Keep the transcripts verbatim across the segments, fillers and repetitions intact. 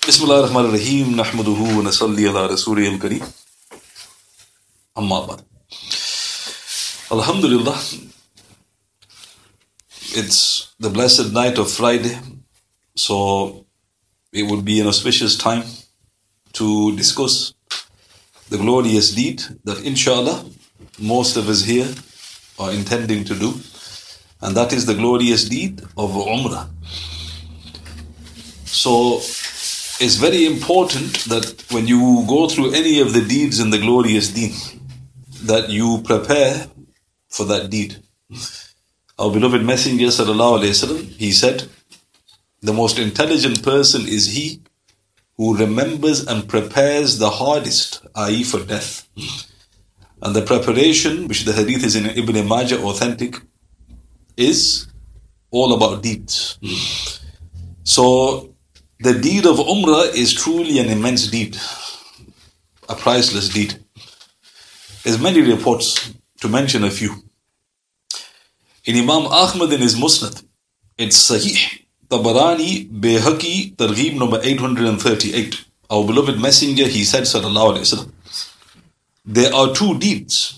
Bismillah ar-Rahman ar-Rahim. Nahmaduhu wa nasalli ala Rasulih al-Kareem. Amma ba'd. Alhamdulillah. It's the blessed night of Friday. So it would be an auspicious time to discuss the glorious deed that inshallah most of us here are intending to do. And that is the glorious deed of Umrah. So it's very important that when you go through any of the deeds in the glorious deen, that you prepare for that deed. Our beloved Messenger sallallahu alaihi wasallam, he said, the most intelligent person is he who remembers and prepares the hardest, that is for death. And the preparation, which the hadith is in Ibn Majah authentic, is all about deeds. So the deed of Umrah is truly an immense deed, a priceless deed. There's many reports, to mention a few. In Imam Ahmad in his Musnad, it's Sahih, Tabarani, Bayhaqi, Targheeb number eight hundred thirty-eight. Our beloved Messenger, he said, sallallahu alaihi wasallam, there are two deeds,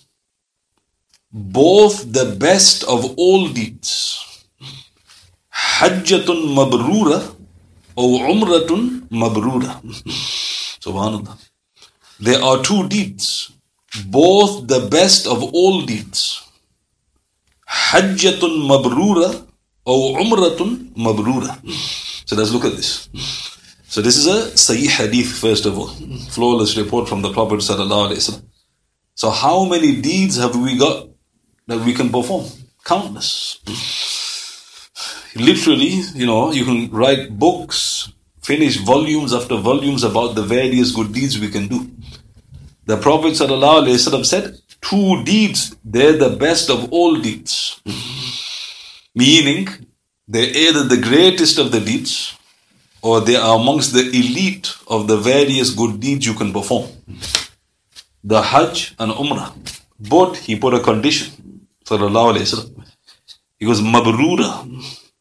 both the best of all deeds. Hajjatun mabrura or umratun mabrura. Subhanallah. There are two deeds, both the best of all deeds. Hajjatun mabrura or umratun mabrura. So let's look at this. So this is a Sahih Hadith, first of all. Flawless report from the Prophet sallallahu alaihi wasallam. So how many deeds have we got that we can perform? Countless. Literally, you know, you can write books, finish volumes after volumes about the various good deeds we can do. The Prophet ﷺ said, two deeds, they're the best of all deeds. Meaning, they're either the greatest of the deeds, or they are amongst the elite of the various good deeds you can perform. The Hajj and Umrah. But he put a condition, ﷺ. He goes, Mabrura.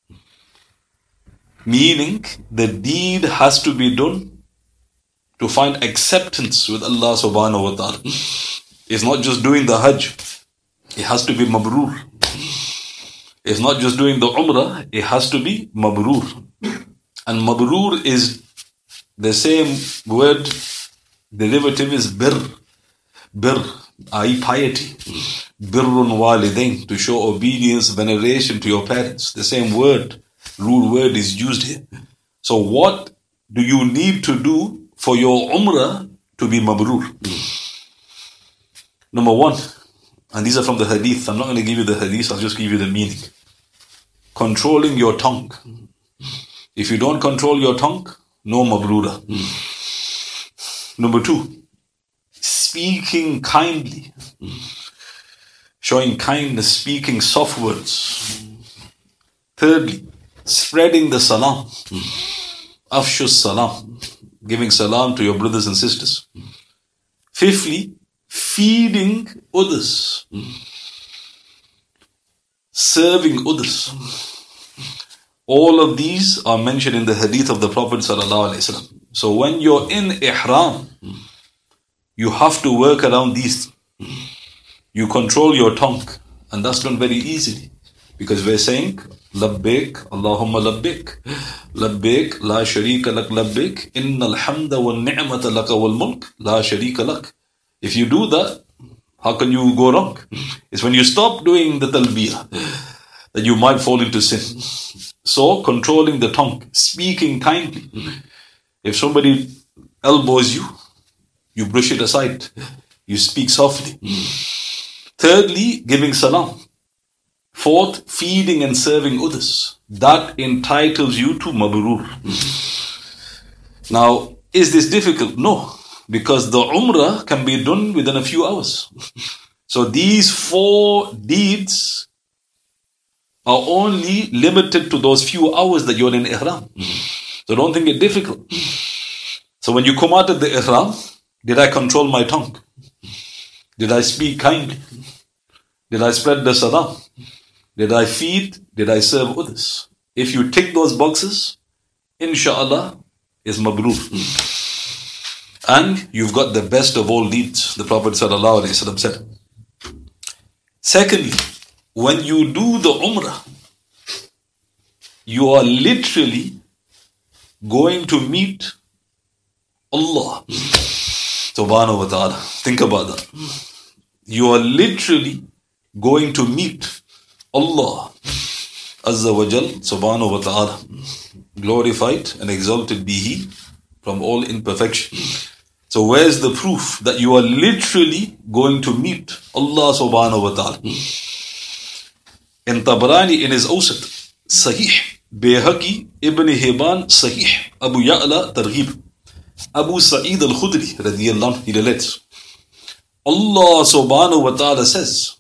Meaning, the deed has to be done to find acceptance with Allah subhanahu wa ta'ala. It's not just doing the Hajj. It has to be mabrur. It's not just doing the Umrah. It has to be mabrur. And mabrur is the same word, derivative is bir. Bir, that is piety. Birrun walidain, to show obedience, veneration to your parents. The same word. Rude word is used here. So what do you need to do for your Umrah to be mabrur? Number one, and these are from the hadith. I'm not going to give you the hadith, I'll just give you the meaning. Controlling your tongue. If you don't control your tongue, no mabrura. Number two, speaking kindly. Showing kindness, speaking soft words. Thirdly, spreading the salam. Afshus salam. Giving salam to your brothers and sisters. Fifthly, feeding others. Serving others. All of these are mentioned in the hadith of the Prophet sallallahu alaihi wasallam. So when you're in ihram, you have to work around these. You control your tongue. And that's done very easily. Because we're saying, Labbaik, Allahumma labbaik. Labbaik, la sharika lak labbaik. Innal hamda wal ni'mata laka wal mulk, la sharika lak. If you do that, how can you go wrong? It's when you stop doing the talbiyah that you might fall into sin. So, controlling the tongue, speaking kindly. If somebody elbows you, you brush it aside. You speak softly. Thirdly, giving salam. Fourth, feeding and serving others. That entitles you to mabrur. Now, is this difficult? No. Because the Umrah can be done within a few hours. So these four deeds are only limited to those few hours that you're in Ihram. So don't think it difficult. So when you come out of the Ihram, did I control my tongue? Did I speak kindly? Did I spread the salam? Did I feed? Did I serve others? If you tick those boxes, inshallah, is mabrur. And you've got the best of all deeds, the Prophet ﷺ said. Secondly, when you do the Umrah, you are literally going to meet Allah subhanahu wa ta'ala. Think about that. You are literally going to meet Allah Azza wa Jal subhanahu wa ta'ala. Glorified and exalted be He from all imperfection. So where's the proof that you are literally going to meet Allah subhanahu wa ta'ala? In Tabarani in his Awsat, Sahih, Bayhaqi, Ibn Hibban, Sahih, Abu Ya'la, Targhib, Abu Sa'id al-Khudri, radiyallahu anhu, he relates, Allah subhanahu wa ta'ala says,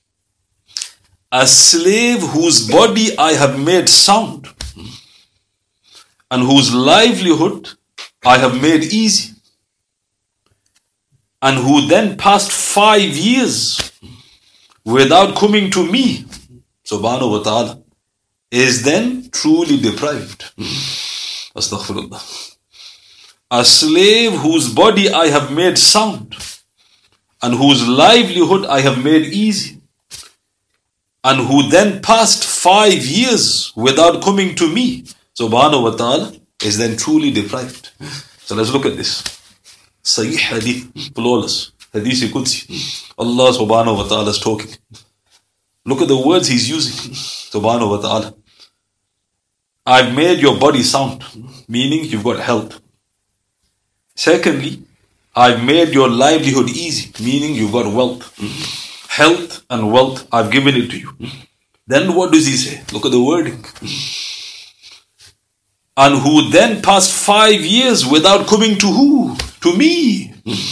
a slave whose body I have made sound and whose livelihood I have made easy, and who then passed five years without coming to me, subhanahu wa ta'ala, is then truly deprived. Astaghfirullah. A slave whose body I have made sound and whose livelihood I have made easy, and who then passed five years without coming to me, subhanahu wa ta'ala, is then truly deprived. So let's look at this. Sahih hadith, flawless, hadith Qudsi. Allah subhanahu wa ta'ala is talking. Look at the words He's using, subhanahu wa ta'ala. I've made your body sound, meaning you've got health. Secondly, I've made your livelihood easy, meaning you've got wealth. Health and wealth, I've given it to you. Then what does He say? Look at the wording. And who then passed five years without coming to who? To me.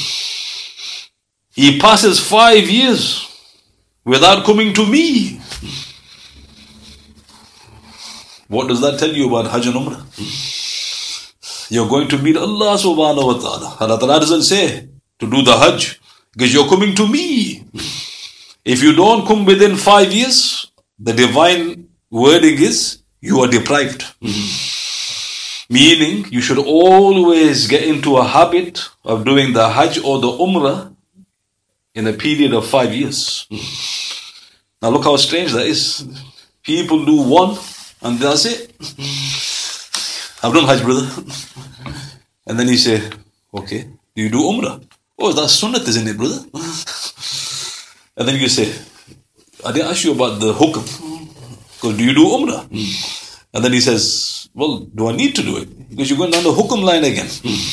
He passes five years without coming to me. What does that tell you about Hajj and Umrah? You're going to meet Allah subhanahu wa ta'ala. Allah ta'ala doesn't say to do the Hajj because you're coming to me. If you don't come within five years, the divine wording is you are deprived. Meaning you should always get into a habit of doing the Hajj or the Umrah in a period of five years. Now look how strange that is. People do one and that's it. I've done Hajj, brother. And then you say, okay, do you do Umrah? Oh, that's Sunnat, isn't it, brother? And then you say, I didn't ask you about the Hukm. Because do you do Umrah? And then he says, well, do I need to do it? Because you're going down the Hukm line again.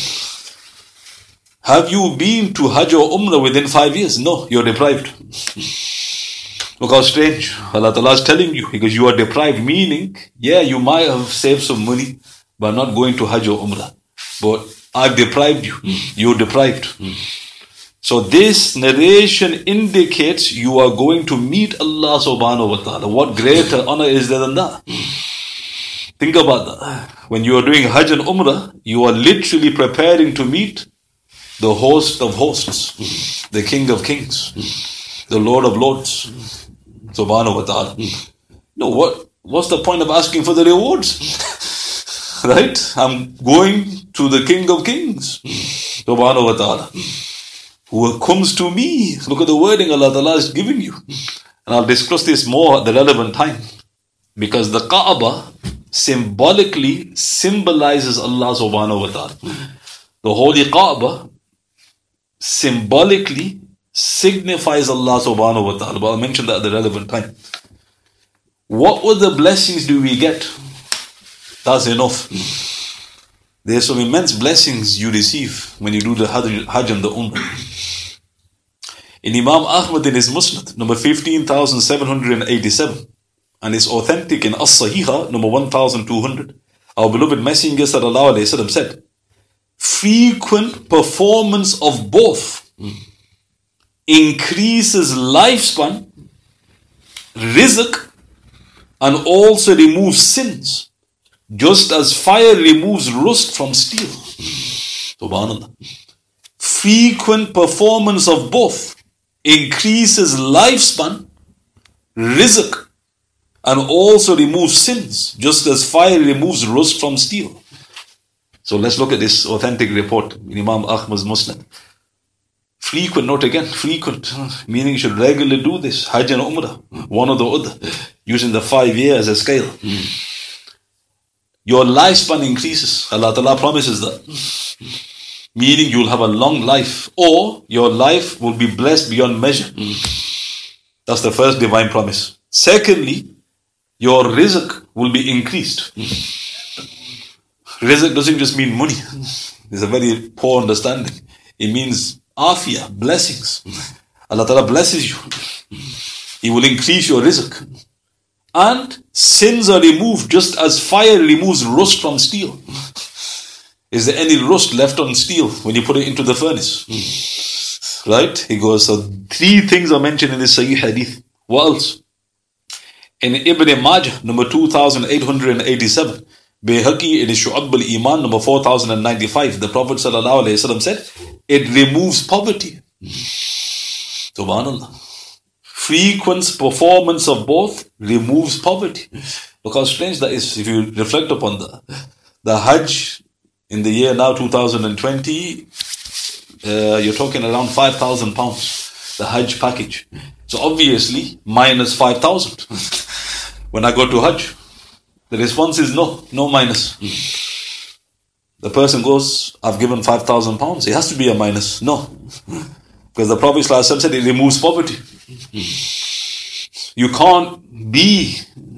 Have you been to Hajj or Umrah within five years? No, you're deprived. Look how strange. Allah Ta'ala is telling you, because you are deprived, meaning, yeah, you might have saved some money by not going to Hajj or Umrah. But I've deprived you. You're deprived. So this narration indicates you are going to meet Allah subhanahu wa ta'ala. What greater honor is there than that? Think about that. When you are doing Hajj and Umrah, you are literally preparing to meet the host of hosts, the King of Kings, the Lord of Lords, subhanahu wa ta'ala. No, what, what's the point of asking for the rewards? Right? I'm going to the King of Kings, subhanahu wa ta'ala, who comes to me. Look at the wording Allah Ta'ala is giving you. And I'll discuss this more at the relevant time. Because the Kaaba symbolically symbolizes Allah subhanahu wa ta'ala. The holy Kaaba symbolically signifies Allah subhanahu wa ta'ala. But I'll mention that at the relevant time. What other blessings do we get? That's enough. There's some immense blessings you receive when you do the Hajj and the Umrah. In Imam Ahmad in his Musnad, number fifteen thousand seven hundred eighty-seven, and it's authentic in As-Sahiha, number one thousand two hundred, our beloved Messenger sallallahu alayhi wa sallam said, frequent performance of both increases lifespan, rizq, and also removes sins, just as fire removes rust from steel. Subhanallah. Frequent performance of both increases lifespan, rizq, and also removes sins, just as fire removes rust from steel. So let's look at this authentic report in Imam Ahmad's Musnad. Frequent, note again, frequent, meaning you should regularly do this. Hajj and Umrah, one or the other, using the five years as a scale. Your lifespan increases. Allah Ta'ala promises that. Meaning you'll have a long life, or your life will be blessed beyond measure. That's the first divine promise. Secondly, your rizq will be increased. Rizq doesn't just mean money. It's a very poor understanding. It means afiyah, blessings. Allah Ta'ala blesses you. He will increase your rizq. And sins are removed just as fire removes rust from steel. Is there any rust left on steel when you put it into the furnace? Right? He goes, so three things are mentioned in this Sahih Hadith. What else? In Ibn Majah, number two thousand eight hundred eighty-seven. Bayhaqi in Shu'ab al-Iman, number four thousand ninety-five. The Prophet ﷺ said, it removes poverty. Subhanallah. Frequent performance of both removes poverty. Look how strange that is if you reflect upon that. The Hajj in the year now two thousand twenty, uh, you're talking around five thousand pounds, the Hajj package. So obviously, minus five thousand. When I go to Hajj, the response is no, no minus. The person goes, I've given five thousand pounds. It has to be a minus. No. Because the Prophet ﷺ said it removes poverty. You can't be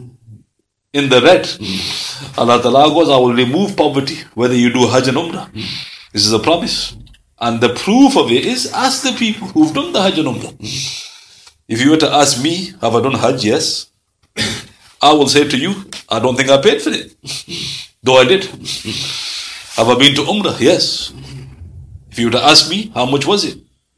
in the red. Allah Ta'ala goes, I will remove poverty whether you do Hajj and Umrah. This is a promise. And the proof of it is, ask the people who've done the Hajj and Umrah. If you were to ask me, have I done Hajj? Yes. I will say to you, I don't think I paid for it. Though I did. Have I been to Umrah? Yes. If you were to ask me, how much was it?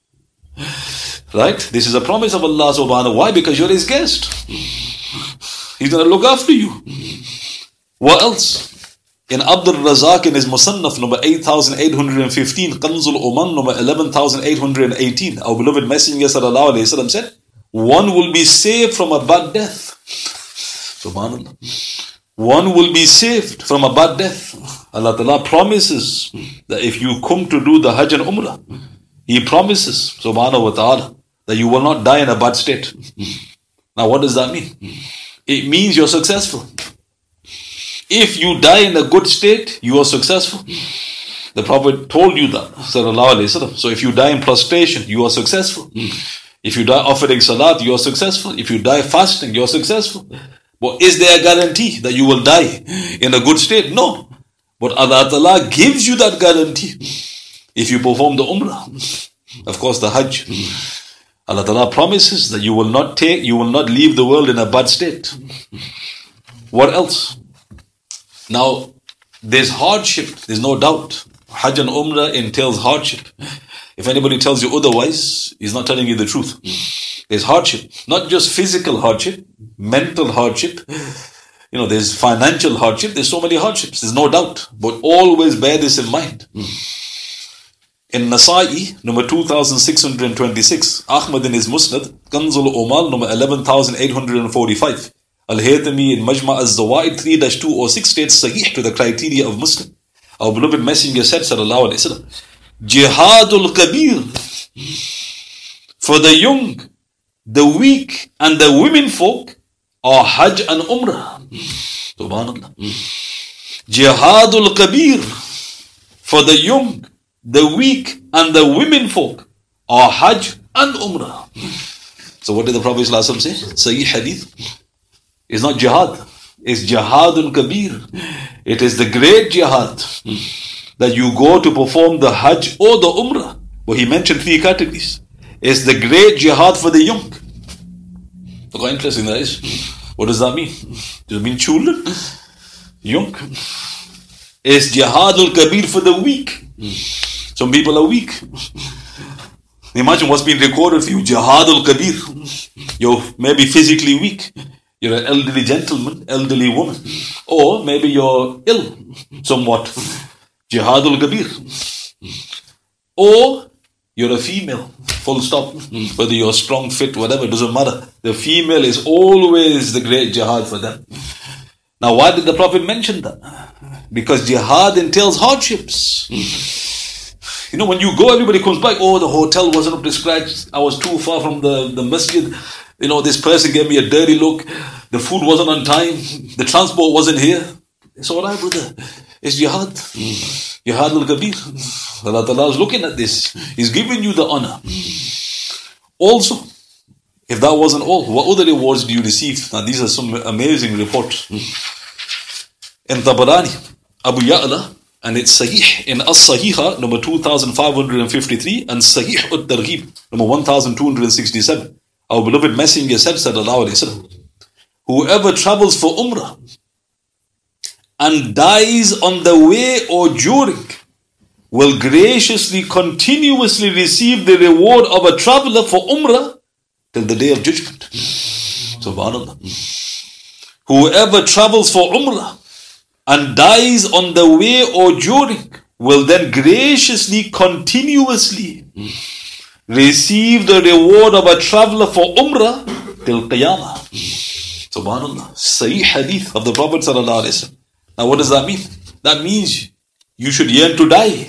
Right? This is a promise of Allah subhanahu. Why? Because you're His guest. He's going to look after you. What else? In Abdul Razak in his Musannaf number eight thousand eight hundred fifteen, Kanzul Uman number eleven thousand eight hundred eighteen, our beloved Messenger sallallahu alayhi wa sallam said, one will be saved from a bad death. Subhanallah. One will be saved from a bad death. Allah Ta'ala promises that if you come to do the Hajj and Umrah, He promises, subhanahu wa ta'ala, that you will not die in a bad state. Now what does that mean? It means you're successful. If you die in a good state, you are successful. The Prophet told you that, sallallahu alayhi wa sallam. So if you die in prostration, you are successful. If you die offering salat, you are successful. If you die fasting, you are successful. But is there a guarantee that you will die in a good state? No. But Allah Ta'ala gives you that guarantee. If you perform the Umrah, of course the Hajj, Allah Ta'ala promises that you will not take, you will not leave the world in a bad state. What else? Now, there's hardship, there's no doubt. Hajj and Umrah entails hardship. If anybody tells you otherwise, he's not telling you the truth. There's hardship, not just physical hardship, mental hardship. You know, there's financial hardship, there's so many hardships, there's no doubt. But always bear this in mind. In Nasa'i, number two thousand six hundred twenty-six, Ahmad in his Musnad, Kanzul Umal, number eleven thousand eight hundred forty-five, Al-Haythami in Majma' al-Zawaid three dash two oh six states Sahih to the criteria of Muslim. Our beloved Messenger said, sallallahu alayhi wa sallam, Jihadul Kabir, for the young, the weak, and the women folk are Hajj and Umrah. Subhanallah. Jihadul Kabir, for the young, the weak, and the women folk are Hajj and Umrah. So what did the Prophet ﷺ say? Sahih Hadith. It's not jihad. It's jihadun kabir. It is the great jihad that you go to perform the Hajj or the Umrah. But he mentioned three categories. It's the great jihad for the young. Look how interesting that is. What does that mean? Does it mean children? Young. It's jihadul kabir for the weak. Some people are weak. Imagine what's been recorded for you. Jihadul kabir. You're maybe physically weak. You're an elderly gentleman, elderly woman. Or maybe you're ill somewhat. Jihadul kabir. Or you're a female. Full stop. Whether you're strong, fit, whatever, it doesn't matter. The female is always the great jihad for them. Now, why did the Prophet mention that? Because jihad entails hardships. You know, when you go, everybody comes back, oh, the hotel wasn't up to scratch, I was too far from the, the masjid, you know, this person gave me a dirty look, the food wasn't on time, the transport wasn't here. It's alright, brother. It's jihad. Jihad al-Kabir. Allah Ta'ala is looking at this. He's giving you the honor. Also, if that wasn't all, what other rewards do you receive? Now, these are some amazing reports. In Tabarani, Abu Ya'la, and it's Sahih in As-Sahiha, number two thousand five hundred fifty-three, and Sahih Ut-Targhib, number one thousand two hundred sixty-seven. Our beloved Messenger said, sallallahu alayhi wa sallam, whoever travels for Umrah and dies on the way or during will graciously, continuously receive the reward of a traveler for Umrah till the day of judgment. Subhanallah. Whoever travels for Umrah and dies on the way or during will then graciously, continuously receive the reward of a traveler for Umrah till Qiyamah. Subhanallah. Sahih hadith of the Prophet sallallahu alaihi wasallam. Now what does that mean? That means you should yearn to die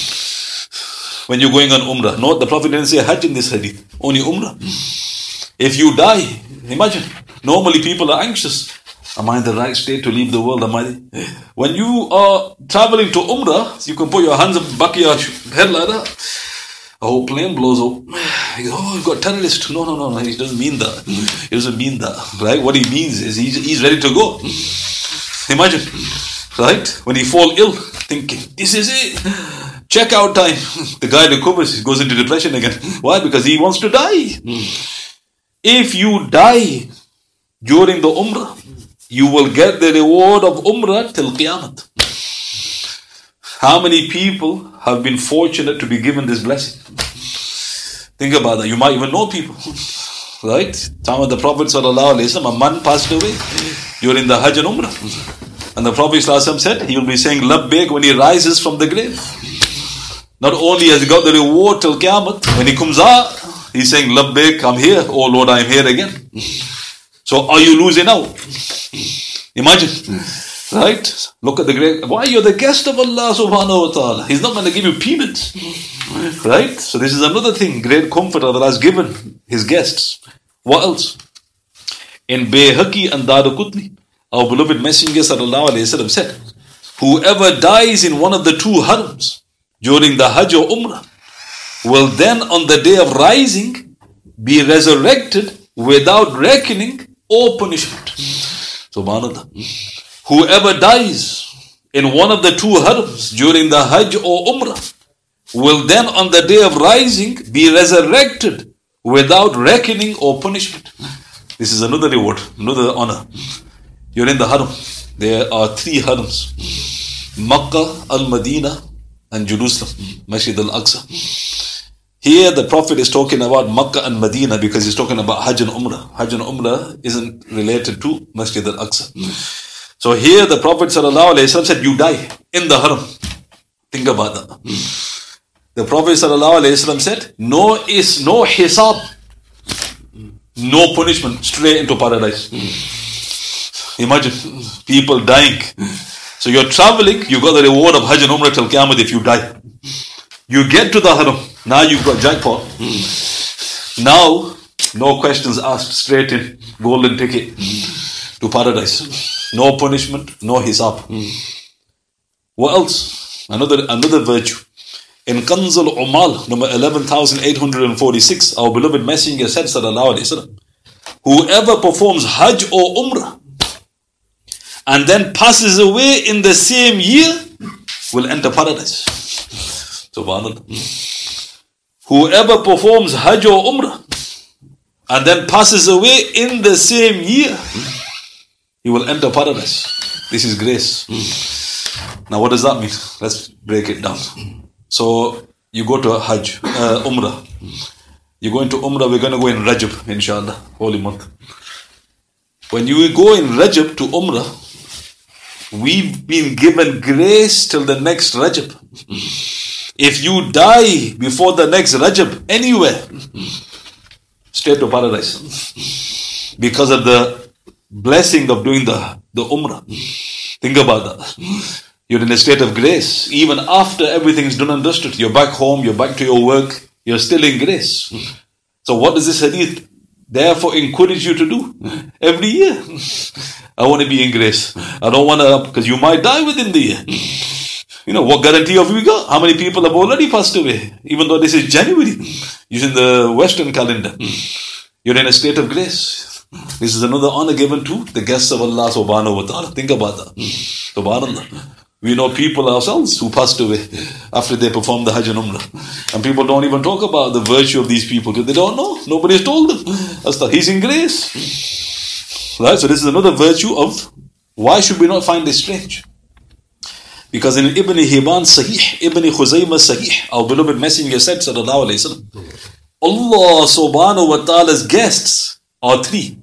when you're going on Umrah. No, the Prophet didn't say Hajj in this hadith, only Umrah. If you die, imagine, normally people are anxious. Am I in the right state to leave the world? Am I? When you are traveling to Umrah, you can put your hands up back of your head like that. A whole plane blows up. Oh, you've got terrorists. No, no, no, no. He doesn't mean that. He doesn't mean that. Right? What he means is he's, he's ready to go. Imagine. Right? When he fall ill, thinking, this is it. Check out time. The guy recovers. He goes into depression again. Why? Because he wants to die. If you die during the Umrah, you will get the reward of Umrah till Qiyamah. How many people have been fortunate to be given this blessing? Think about that. You might even know people. Right? Time of the Prophet sallallahu alaihi wasallam, a man passed away during the Hajj and Umrah. And the Prophet sallallahu alaihi wasallam said, he will be saying Labbaik when he rises from the grave. Not only has he got the reward till Qiyamah, when he comes out, he's saying Labbaik, I'm here. Oh Lord, I'm here again. So are you losing out? Imagine. Right? Look at the great. Why? You're the guest of Allah subhanahu wa ta'ala. He's not going to give you peanuts. Right? So this is another thing. Great comfort Allah has given His guests. What else? In Bayhaqi and Daraqutni, our beloved Messenger sallallahu alayhi wa sallam said, whoever dies in one of the two harams during the Hajj or Umrah will then on the day of rising be resurrected without reckoning or punishment. Subhanallah. Whoever dies in one of the two harams during the Hajj or Umrah will then on the day of rising be resurrected without reckoning or punishment. This is another reward, another honor. You're in the haram. There are three harams. Makkah, Al-Madinah and Jerusalem, Masjid Al-Aqsa. Here the Prophet is talking about Makkah and Medina because he's talking about Hajj and Umrah. Hajj and Umrah isn't related to Masjid Al-Aqsa. So here the Prophet ﷺ said, you die in the haram. Think about that. The Prophet ﷺ said, no is no hisab, no punishment, straight into paradise. Imagine people dying. So you're traveling, you got the reward of Hajj and Umrah till Qiyamah if you die. You get to the haram, now you've got jackpot. Now, no questions asked, straight in, golden ticket to paradise. No punishment, no hisab. What else? Another another virtue. In Kanz al-Umal, number eleven thousand eight hundred forty-six, our beloved Messenger said, sallallahu alayhi wa sallam, whoever performs Hajj or Umrah and then passes away in the same year will enter paradise. Subhanallah. Whoever performs Hajj or Umrah and then passes away in the same year, he will enter paradise. This is grace. Now what does that mean? Let's break it down. So you go to a Hajj, uh, Umrah. You go into Umrah, we're going to go in Rajab, inshallah, holy month. When you go in Rajab to Umrah, we've been given grace till the next Rajab. If you die before the next Rajab, anywhere, straight to paradise. Because of the blessing of doing the, the Umrah. Think about that. You're in a state of grace. Even after everything is done and dusted, you're back home, you're back to your work, you're still in grace. So what does this hadith therefore encourage you to do? Every year. I want to be in grace. I don't want to, because you might die within the year. You know, what guarantee have we got? How many people have already passed away? Even though this is January, using the Western calendar. You're in a state of grace. This is another honor given to the guests of Allah subhanahu wa ta'ala. Think about that. Subhanallah. We know people ourselves who passed away after they performed the Hajj and Umrah. And people don't even talk about the virtue of these people because they don't know. Nobody has told them. That's the, he's in grace. Right? So this is another virtue of why should we not find this strange? Because in Ibn Hibban Sahih, Ibn Khuzaymah Sahih, our beloved Messenger said, sallallahu alayhi wa sallam, Allah subhanahu wa ta'ala's guests are three.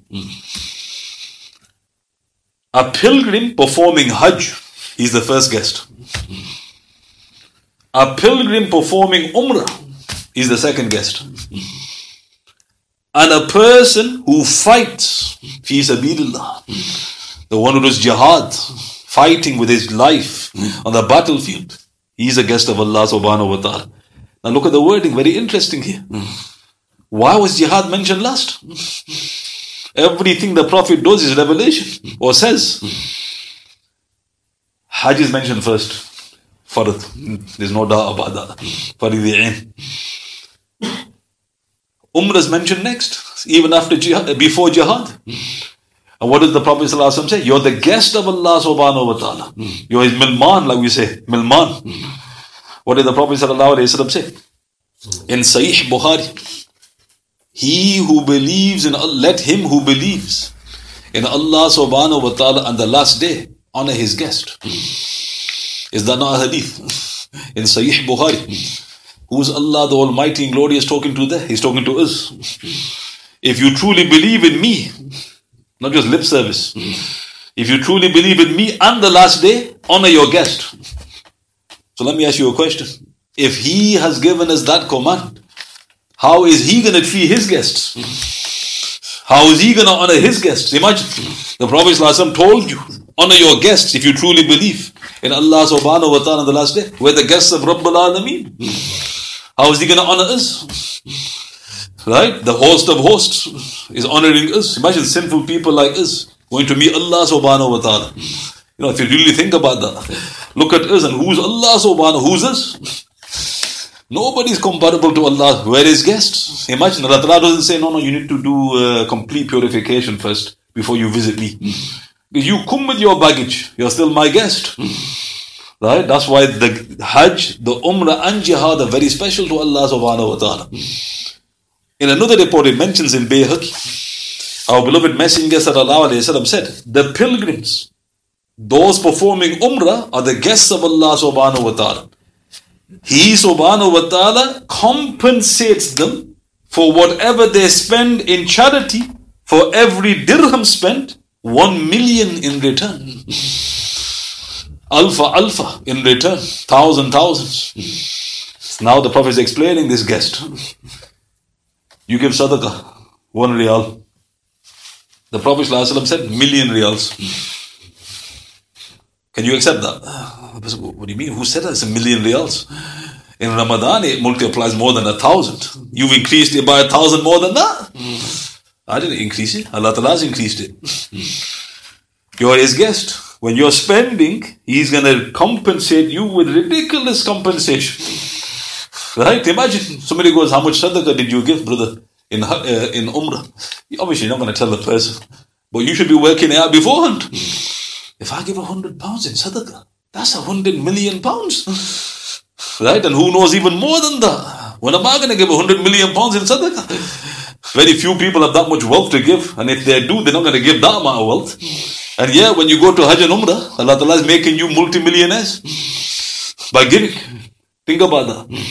A pilgrim performing Hajj, he's the first guest. A pilgrim performing Umrah, he's the second guest. And a person who fights, fi sabilillah, the one who does jihad, fighting with his life on the battlefield, he's a guest of Allah subhanahu wa ta'ala. Now look at the wording, very interesting here. Why was jihad mentioned last? Everything the Prophet does is revelation or says. Hajj is mentioned first. Farad. There's no doubt about that. Farid-i-ain. Umrah is mentioned next, even after jihad, before jihad. And what does the Prophet ﷺ say? You're the guest of Allah subhanahu wa ta'ala. You're his milman, like we say. Milman. What did the Prophet ﷺ say? In Sahih Bukhari. He who believes in Allah, let him who believes in Allah subhanahu wa ta'ala on the last day honor his guest. Is that not a hadith? In Sahih Bukhari. Who is Allah the Almighty and Glorious talking to there? He's talking to us. If you truly believe in me, not just lip service. If you truly believe in me and the last day, honor your guest. So let me ask you a question. If he has given us that command, how is he going to treat his guests? How is he going to honor his guests? Imagine, the Prophet ﷺ told you, honor your guests if you truly believe in Allah subhanahu wa ta'ala on the last day. We're the guests of Rabbul Alameen. How is he going to honor us? Right? The host of hosts is honoring us. Imagine sinful people like us going to meet Allah subhanahu wa ta'ala. You know, if you really think about that, look at us and who's Allah subhanahu, who's us? Nobody is comparable to Allah. Where is guests? Imagine Allah Ta'ala doesn't say, no, no, you need to do uh, complete purification first before you visit me. Because you come with your baggage, you're still my guest. Right? That's why the Hajj, the Umrah and Jihad are very special to Allah subhanahu wa ta'ala. In another report it mentions in Bayhaqi, our beloved Messenger sallallahu alayhi wa sallam said, the pilgrims, those performing Umrah are the guests of Allah subhanahu wa ta'ala. He subhanahu wa ta'ala compensates them for whatever they spend in charity. For every dirham spent, one million in return. Alpha, alpha in return. Thousand, thousands. Now the Prophet is explaining this guest. You give sadaqah, one riyal. The Prophet ﷺ said, million riyals. Can you accept that? What do you mean? Who said that? It's a million riyals. In Ramadan, it multiplies more than a thousand. You've increased it by a thousand more than that. Mm. I didn't increase it. Allah Ta'ala has increased it. Mm. You're his guest. When you're spending, he's going to compensate you with ridiculous compensation. Right? Imagine somebody goes, how much sadaqah did you give, brother, in uh, in Umrah? Obviously, you're not going to tell the person. But you should be working it out beforehand. If I give a hundred pounds in sadaqah, that's a hundred million pounds. Right? And who knows even more than that? When am I going to give a hundred million pounds in sadaqah? Very few people have that much wealth to give. And if they do, they're not going to give that amount of wealth. And yeah, when you go to Hajj and Umrah, Allah Ta'ala is making you multimillionaires by giving. Think about that.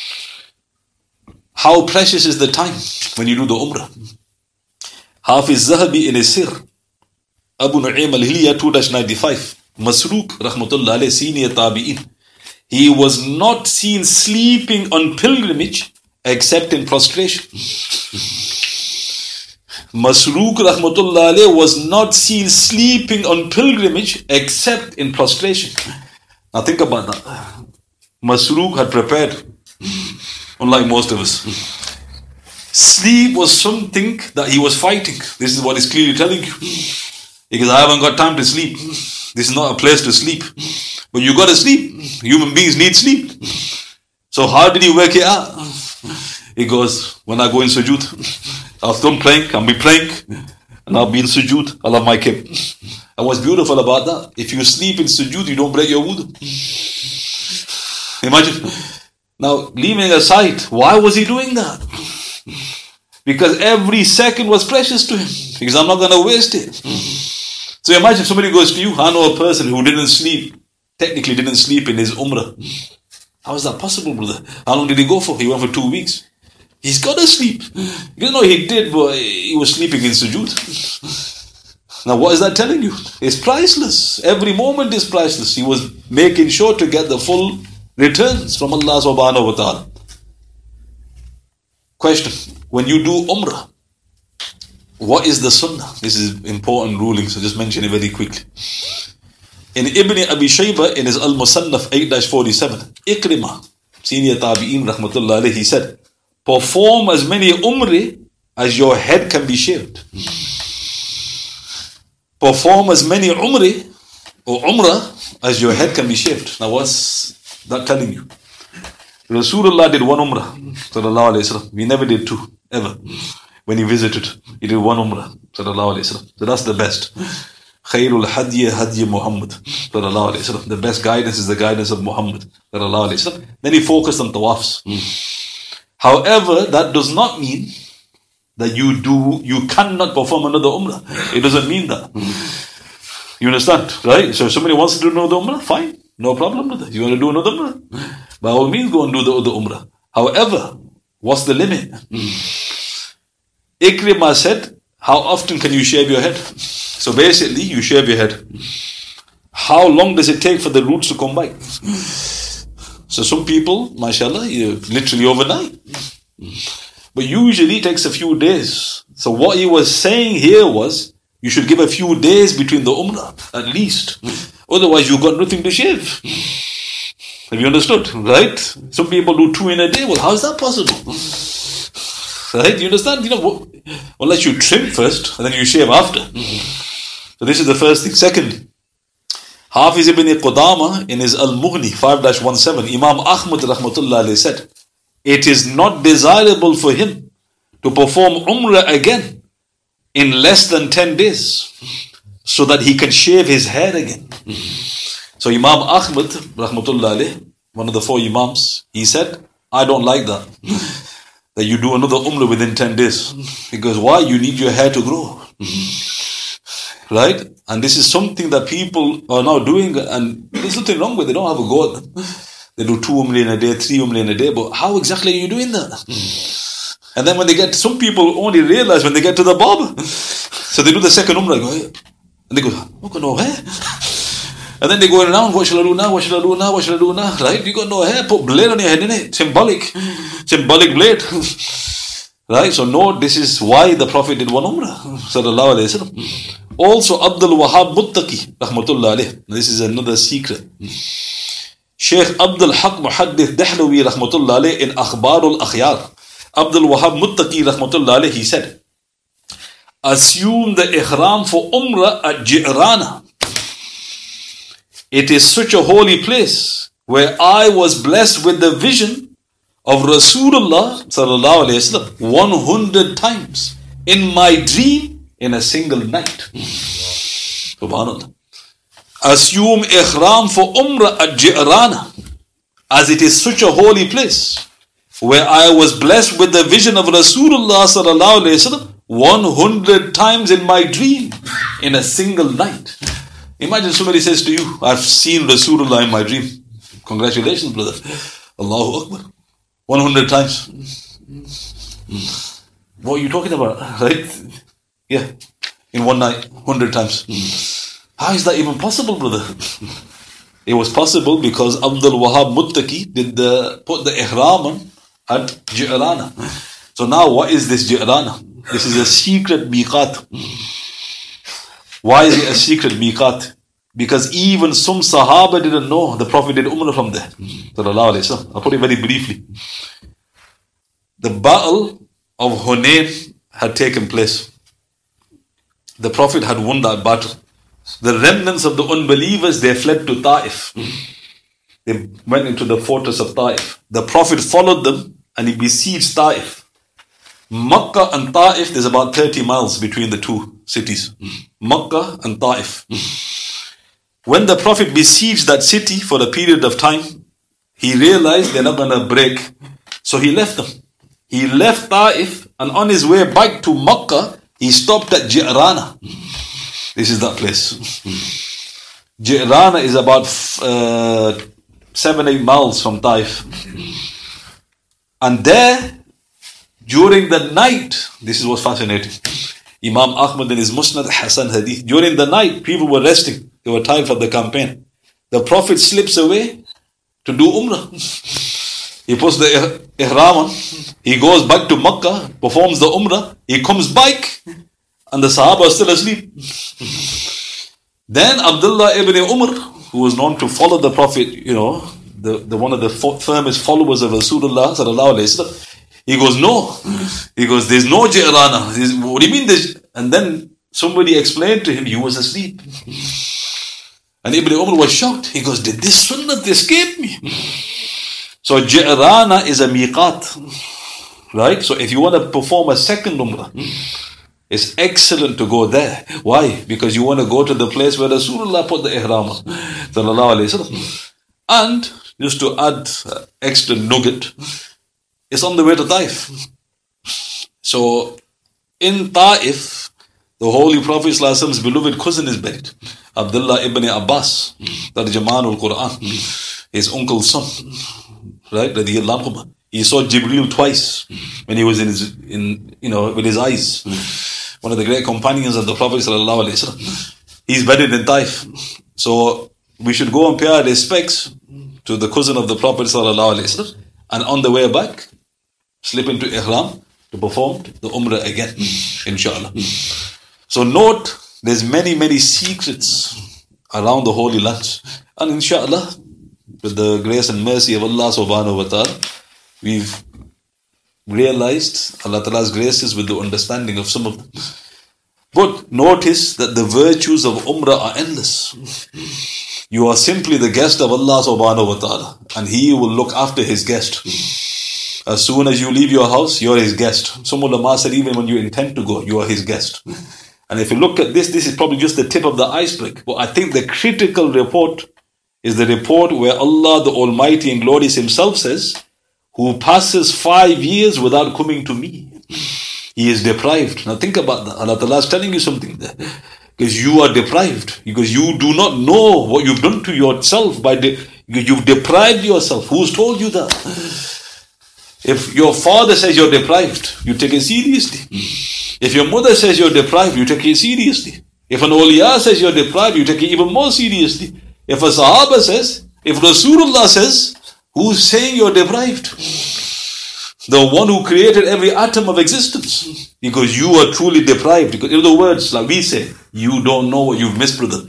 How precious is the time when you do the Umrah. Hafiz Zahabi in his Sir, Abu Nu'aym al-Hilya two ninety-five, Masruq rahmatullah alayhi, senior tabi'in. He was not seen sleeping on pilgrimage except in prostration. Masruq rahmatullah alayh was not seen sleeping on pilgrimage except in prostration. Now think about that. Masruq had prepared, unlike most of us. Sleep was something that he was fighting. This is what he's clearly telling you. He goes, I haven't got time to sleep. This is not a place to sleep. But you got to sleep. Human beings need sleep. So how did he work it out? He goes, when I go in sujood, I'll stop praying, I'll be praying, and I'll be in sujood, I'll have my kip. And what's beautiful about that, if you sleep in sujood, you don't break your wudu. Imagine. Now, leaving aside, why was he doing that? Because every second was precious to him. Because I'm not going to waste it. So imagine somebody goes to you, I know a person who didn't sleep, technically didn't sleep in his umrah. How is that possible, brother? How long did he go for? He went for two weeks. He's got to sleep. You know, he did, but he was sleeping in sujood. Now, what is that telling you? It's priceless. Every moment is priceless. He was making sure to get the full returns from Allah subhanahu wa ta'ala. Question. When you do umrah, what is the sunnah? This is important ruling, so just mention it very quickly. In Ibn Abi Shayba, in his Al-Musannaf eight forty-seven, Ikrimah, senior tabi'in rahmatullah alayhi, he said, perform as many umrah as your head can be shaved. Perform as many umrah or umrah as your head can be shaved. Now what's that telling you? Rasulullah did one umrah, sallallahu alayhi wa sallam. He never did two, ever. When he visited, he did one umrah, sallallahu alayhi wa sallam. So that's the best. Khairul hadiyya hadiyya Muhammad, sallallahu alayhi wa sallam. The best guidance is the guidance of Muhammad, sallallahu alayhi wa sallam. Then he focused on tawafs. However, that does not mean that you do, you cannot perform another umrah. It doesn't mean that. You understand, right? So if somebody wants to do another umrah, fine. No problem with that. You want to do another umrah? By all means, go and do the other umrah. However, what's the limit? Ikrimah said, how often can you shave your head? So basically, you shave your head. How long does it take for the roots to come back? So some people, mashallah, literally overnight. But usually it takes a few days. So what he was saying here was, you should give a few days between the umrah, at least. Otherwise, you've got nothing to shave. Have you understood? Right? Some people do two in a day. Well, how is that possible? Right? You understand? You know, unless you trim first and then you shave after. So this is the first thing. Second, Hafiz ibn Qudama in his Al-Mughni five seventeen, Imam Ahmad rahmatullah alayhi said, it is not desirable for him to perform umrah again in less than ten days so that he can shave his hair again. So Imam Ahmad rahmatullah alayhi, one of the four Imams, he said, I don't like that. That you do another umrah within ten days. Because why? You need your hair to grow. Right? And this is something that people are now doing, and there's nothing wrong with it. They don't have a go at them. They do two umrah in a day, three umrah in a day, but how exactly are you doing that? And then when they get to, some people only realize when they get to the barber. So they do the second umrah, go, and they go, I've got no hair. And then they go around, what shall I do now? What shall I do now? What shall I do now? Right? You got no hair, put blade on your head, innit? Symbolic. Symbolic blade. Right? So no, this is why the Prophet did one umrah. Sallallahu alayhi wa sallam. Also, Abdul Wahab Muttaqi, rahmatullah alayh. This is another secret. Sheikh Abdul Haq Muhaddith Dahlawi, rahmatullah alayh, in Akhbarul Akhyar. Abdul Wahab Muttaqi, rahmatullah alayh, he said, assume the ihram for umrah at Ji'rana. It is such a holy place where I was blessed with the vision of Rasulullah sallallahu alayhi wa sallam one hundred times in my dream in a single night. Subhanallah. Assume ihram for umrah at Ji'rana, as it is such a holy place where I was blessed with the vision of Rasulullah sallallahu alayhi wa sallam one hundred times in my dream in a single night. Imagine somebody says to you, I've seen Rasulullah in my dream. Congratulations, brother. Allahu Akbar. one hundred times. What are you talking about? Right? Yeah. In one night, one hundred times. How is that even possible, brother? It was possible because Abdul Wahab Muttaqi did the, put the ihram on at Ji'rana. So now what is this Ji'rana? This is a secret miqat. Why is it a secret miqat? Because even some Sahaba didn't know the Prophet did Umrah from there. I'll put it very briefly. The battle of Hunayn had taken place. The Prophet had won that battle. The remnants of the unbelievers, they fled to Ta'if. They went into the fortress of Ta'if. The Prophet followed them and he besieged Ta'if. Makkah and Ta'if, there's about thirty miles between the two cities. Makkah and Ta'if. When the Prophet besieged that city for a period of time, he realized they're not going to break. So he left them. He left Ta'if and on his way back to Makkah, he stopped at Ji'rana. This is that place. Ji'rana is about uh, seven, eight miles from Ta'if. And there, during the night, this is what's fascinating. Imam Ahmad in his Musnad Hasan Hadith, during the night, people were resting. They were tired from the campaign. The Prophet slips away to do Umrah. He puts the ihram on. He goes back to Makkah, performs the Umrah. He comes back and the Sahaba are still asleep. Then Abdullah ibn Umar, who was known to follow the Prophet, you know, the, the one of the firmest followers of Rasulullah sallallahu alayhi wa sallam, he goes, no. He goes, there's no Ji'rana. He says, what do you mean there's... And then somebody explained to him, he was asleep. And Ibn Umar was shocked. He goes, did this sunnah escape me? So Ji'rana is a miqat. Right? So if you want to perform a second Umrah, it's excellent to go there. Why? Because you want to go to the place where Rasulullah put the ihram on. Sallallahu alayhi wa sallam. And just to add extra nugget, it's on the way to Ta'if. So in Ta'if, the Holy Prophet ﷺ's beloved cousin is buried. Abdullah ibn Abbas, Tarjaman al-Quran, his uncle's son. Right? He saw Jibreel twice when he was in his, in, you know, with his eyes. One of the great companions of the Prophet ﷺ. He's buried in Ta'if. So we should go and pay our respects to the cousin of the Prophet ﷺ, and on the way back, slip into ihram to perform the Umrah again, inshallah. So note, there's many, many secrets around the Holy Lands. And inshallah, with the grace and mercy of Allah subhanahu wa ta'ala, we've realized Allah Ta'ala's graces with the understanding of some of them. But notice that the virtues of Umrah are endless. You are simply the guest of Allah subhanahu wa ta'ala, and He will look after His guest. As soon as you leave your house, you're His guest. Some ulama said even when you intend to go, you are His guest. And if you look at this, this is probably just the tip of the iceberg. But I think the critical report is the report where Allah, the Almighty and Glorious Himself says, who passes five years without coming to me, he is deprived. Now think about that. Allah Ta'ala is telling you something there. Because you are deprived. Because you do not know what you've done to yourself. By de- You've deprived yourself. Who's told you that? If your father says you're deprived, you take it seriously. If your mother says you're deprived, you take it seriously. If an awliya says you're deprived, you take it even more seriously. If a Sahaba says, if Rasulullah says, who's saying you're deprived? The one who created every atom of existence. Because you are truly deprived. Because in other words, like we say, you don't know what you've missed, brother.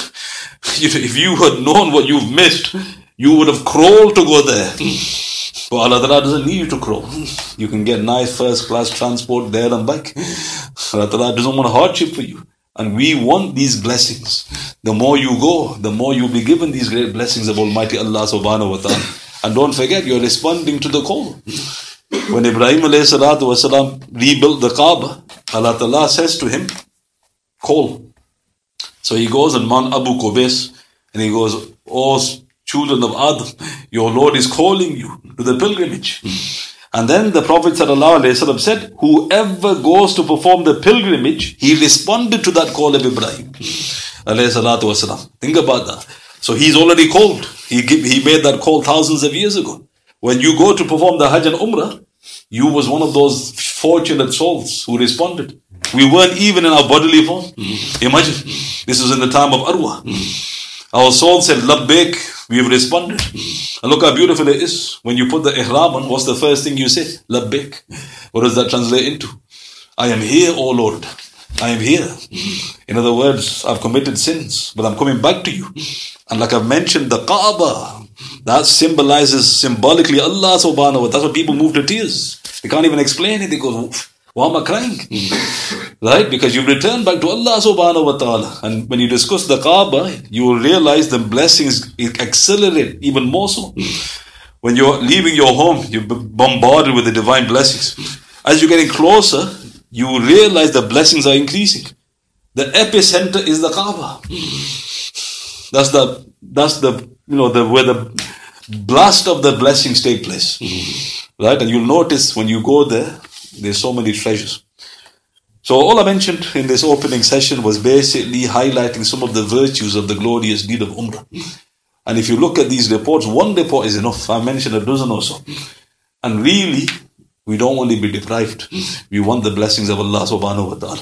If you had known what you've missed, you would have crawled to go there. But Allah Ta'ala doesn't need you to crawl. You can get nice first class transport there and back. Allah Ta'ala doesn't want a hardship for you. And we want these blessings. The more you go, the more you'll be given these great blessings of Almighty Allah subhanahu wa ta'ala. And don't forget, you're responding to the call. When Ibrahim alayhi salatu wasalam rebuilt the Kaaba, Allah Ta'ala says to him, call. So he goes on Mount Abu Qubais and he goes, oh children of Adam, your Lord is calling you to the pilgrimage. And then the Prophet ﷺ said, whoever goes to perform the pilgrimage, he responded to that call of Ibrahim ﷺ. Think about that. So he's already called. He, he made that call thousands of years ago. When you go to perform the Hajj and Umrah, you was one of those fortunate souls who responded. We weren't even in our bodily form. Imagine, this was in the time of Arwah. Our soul said, Labbaik, we've responded. And look how beautiful it is. When you put the ihram on, what's the first thing you say? Labbaik. What does that translate into? I am here, O Lord. I am here. In other words, I've committed sins, but I'm coming back to you. And like I've mentioned, the Kaaba, that symbolizes symbolically Allah subhanahu wa ta'ala. That's why people move to tears. They can't even explain it. They go, why am I crying? Right? Because you've returned back to Allah subhanahu wa ta'ala. And when you discuss the Kaaba, you will realize the blessings accelerate even more so. When you're leaving your home, you're bombarded with the divine blessings. As you're getting closer, you realize the blessings are increasing. The epicenter is the Kaaba. That's the that's the you know the where the blast of the blessings take place. Right? And you'll notice when you go there, there's so many treasures. So all I mentioned in this opening session was basically highlighting some of the virtues of the glorious deed of Umrah. And if you look at these reports, one report is enough. I mentioned a dozen or so. And really, we don't want to be deprived. We want the blessings of Allah subhanahu wa ta'ala.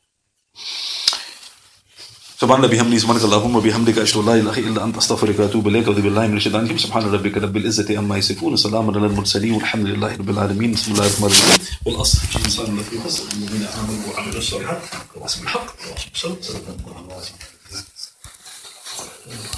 سبحان بحمده سبحانك اللهم وبحمدك أشهد أن لا إله إلا أنت أستغفرك وأتوب إليك وأعوذ بالله من الشيطان الرجيم سبحان ربك رب العزة عما يصفون وسلام على المرسلين والحمد لله رب العالمين بسم الله الرحمن الرحيم والأصل الإنسان لفي خسر الذين آمنوا وعملوا الصالحات وتواصوا بالحق وتواصوا بالصبر